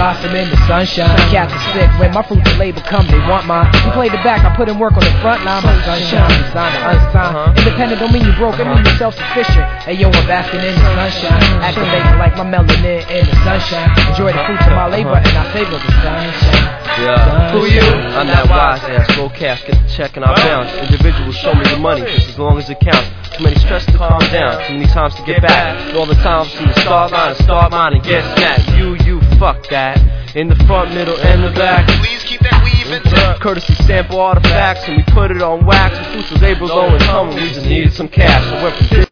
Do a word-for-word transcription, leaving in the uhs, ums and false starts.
blossom in the sunshine. The cats are sick when my fruits of labor come, they want mine. You play the back, I put in work on the front line. My sunshine, designed to unsigned. Uh-huh. Independent don't mean you broke, it mean you're self-sufficient. Hey yo, I'm basking in the sunshine, activating like my melanin in the sunshine. Enjoy the fruits of my labor and I favor the sunshine. Yeah, who you? I'm that wise ass, roll cash, get the check and I bounce. Individuals show me the money, just as long as it counts. Too many stress to calm down, too many times to get back. All the times from the start line and start mine and get smacked. You, you, fuck that. In the front, middle, and the back. Please keep that weave intact. Courtesy sample artifacts, and we put it on wax. The fruits of labor low income, we just needed some cash. So went from